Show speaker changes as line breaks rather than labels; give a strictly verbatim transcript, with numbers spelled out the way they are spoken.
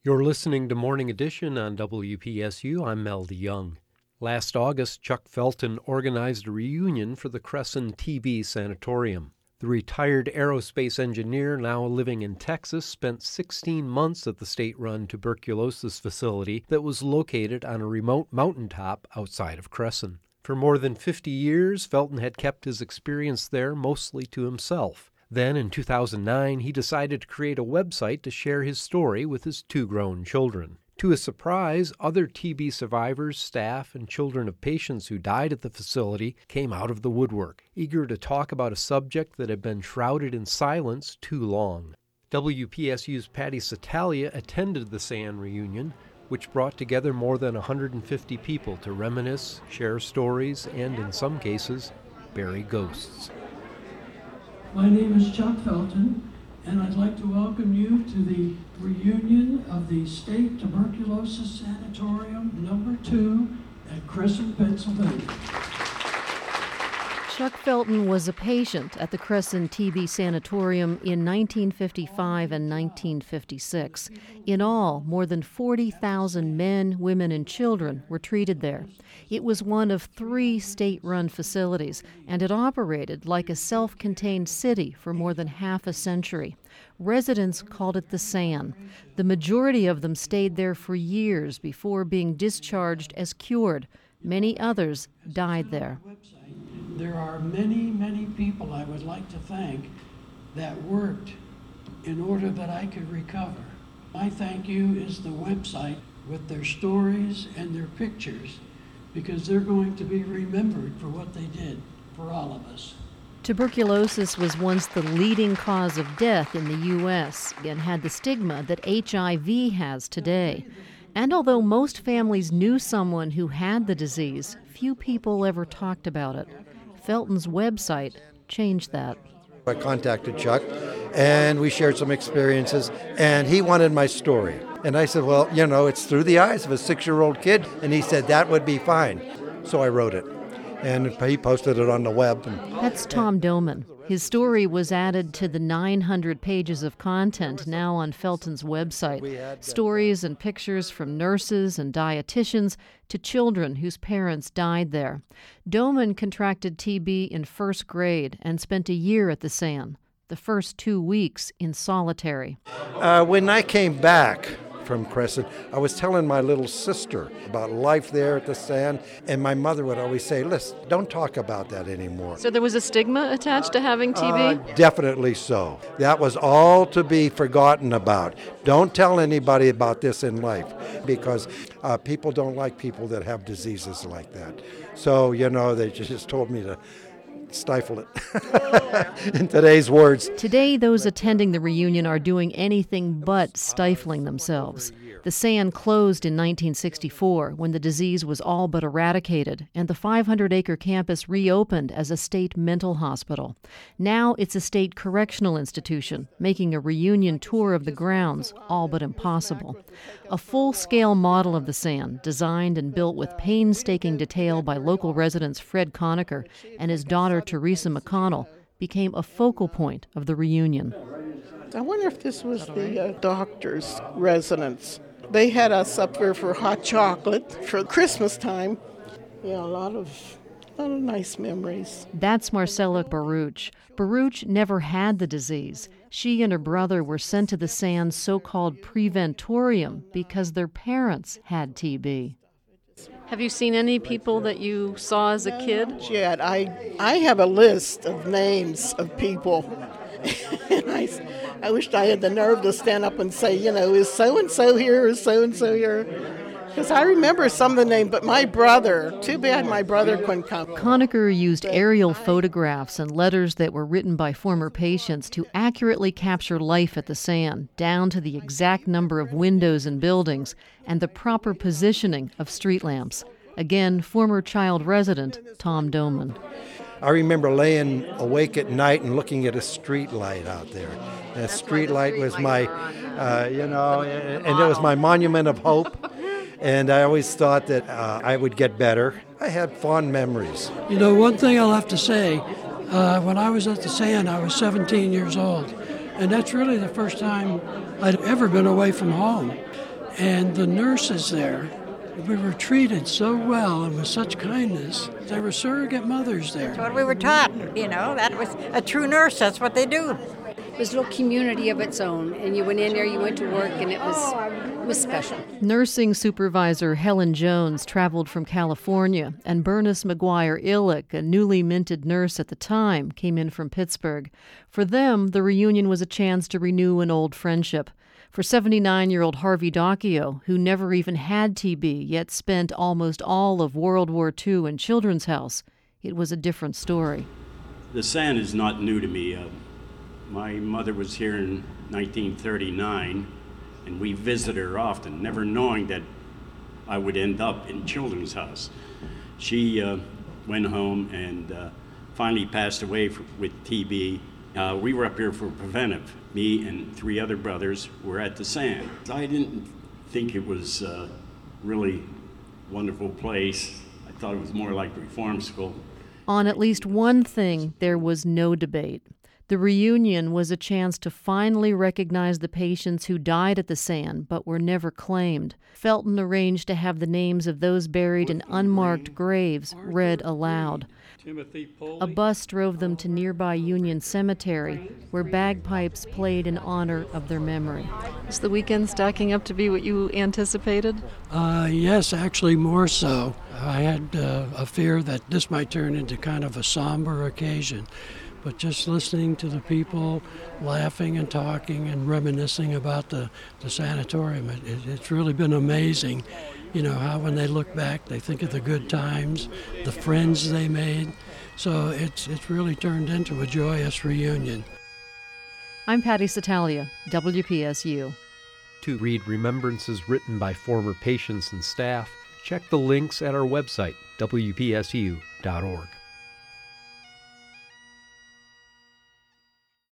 You're listening to Morning Edition on W P S U. I'm Mel DeYoung. Last August, Chuck Felton organized a reunion for the Crescent T B Sanatorium. The retired aerospace engineer, now living in Texas, spent sixteen months at the state-run tuberculosis facility that was located on a remote mountaintop outside of Crescent. For more than fifty years, Felton had kept his experience there mostly to himself. Then, in two thousand nine, he decided to create a website to share his story with his two grown children. To his surprise, other T B survivors, staff, and children of patients who died at the facility came out of the woodwork, eager to talk about a subject that had been shrouded in silence too long. W P S U's Patty Satalia attended the S A N reunion, which brought together more than one hundred fifty people to reminisce, share stories, and, in some cases, bury ghosts.
My name is Chuck Felton, and I'd like to welcome you to the reunion of the State Tuberculosis Sanatorium number two at Crescent, Pennsylvania.
Chuck Felton was a patient at the Crescent T B Sanatorium in nineteen fifty-five and nineteen fifty-six. In all, more than forty thousand men, women, and children were treated there. It was one of three state-run facilities, and it operated like a self-contained city for more than half a century. Residents called it the S A N. The majority of them stayed there for years before being discharged as cured. Many others died there.
There are many, many people I would like to thank that worked in order that I could recover. My thank you is the website with their stories and their pictures, because they're going to be remembered for what they did for all of us.
Tuberculosis was once the leading cause of death in the U S and had the stigma that H I V has today. And although most families knew someone who had the disease, few people ever talked about it. Felton's website changed that.
I contacted Chuck, and we shared some experiences, and he wanted my story. And I said, well, you know, it's through the eyes of a six-year-old kid. And he said that would be fine. So I wrote it, and he posted it on the web.
That's Tom Doman. His story was added to the nine hundred pages of content now on Felton's website. Stories and pictures from nurses and dietitians to children whose parents died there. Doman contracted T B in first grade and spent a year at the S A N, the first two weeks in solitary.
Uh, when I came back from Crescent, I was telling my little sister about life there at the S A N, and my mother would always say, listen, don't talk about that anymore.
So there was a stigma attached to having T B?
Uh, definitely so. That was all to be forgotten about. Don't tell anybody about this in life, because uh, people don't like people that have diseases like that. So, you know, they just told me to stifle it, in today's words.
Today, those attending the reunion are doing anything but stifling themselves. The S A N closed in nineteen sixty-four when the disease was all but eradicated, and the five hundred acre campus reopened as a state mental hospital. Now it's a state correctional institution, making a reunion tour of the grounds all but impossible. A full-scale model of the S A N, designed and built with painstaking detail by local residents Fred Conacher and his daughter Teresa McConnell, became a focal point of the reunion.
I wonder if this was the uh, doctor's residence. They had us up there for hot chocolate for Christmas time. Yeah, a lot of, a lot of nice memories.
That's Marcella Baruch. Baruch never had the disease. She and her brother were sent to the S A N's so-called preventorium because their parents had T B. Have you seen any people that you saw as a kid?
Yeah, I, I have a list of names of people. And I, I wished I had the nerve to stand up and say, you know, is so-and-so here, is so-and-so here? Because I remember some of the names, but my brother, too bad my brother couldn't come.
Conacher used aerial photographs and letters that were written by former patients to accurately capture life at the S A N, down to the exact number of windows and buildings and the proper positioning of street lamps. Again, former child resident Tom Doman.
I remember laying awake at night and looking at a street light out there. And a street light was my, uh, you know, and it was my monument of hope. And I always thought that uh, I would get better. I had fond memories.
You know, one thing I'll have to say, uh, when I was at the S A N, I was seventeen years old. And that's really the first time I'd ever been away from home. And the nurses there, we were treated so well and with such kindness. There were surrogate mothers there.
That's what we were taught, you know. That was a true nurse. That's what they do.
It was a little community of its own, and you went in there, you went to work, and it was it was special.
Nursing supervisor Helen Jones traveled from California, and Bernice McGuire Illick, a newly minted nurse at the time, came in from Pittsburgh. For them, the reunion was a chance to renew an old friendship. For seventy-nine-year-old Harvey Docchio, who never even had T B, yet spent almost all of World War Two in Children's House, it was a different story.
The sand is not new to me. Uh, my mother was here in nineteen thirty-nine, and we visited her often, never knowing that I would end up in Children's House. She uh, went home and uh, finally passed away for, with T B. Uh, we were up here for preventive. Me and three other brothers were at the sand. I didn't think it was a really wonderful place. I thought it was more like reform school.
On at least one thing, there was no debate. The reunion was a chance to finally recognize the patients who died at the sand but were never claimed. Felton arranged to have the names of those buried in unmarked graves read aloud. A bus drove them to nearby Union Cemetery, where bagpipes played in honor of their memory. Is the weekend stacking up to be what you anticipated?
Uh, yes, actually more so. I had uh, a fear that this might turn into kind of a somber occasion. But just listening to the people laughing and talking and reminiscing about the, the sanatorium, it, it, it's really been amazing, you know, how when they look back, they think of the good times, the friends they made. So it's, it's really turned into a joyous reunion.
I'm Patty Satalia, W P S U.
To read remembrances written by former patients and staff, check the links at our website, W P S U dot org.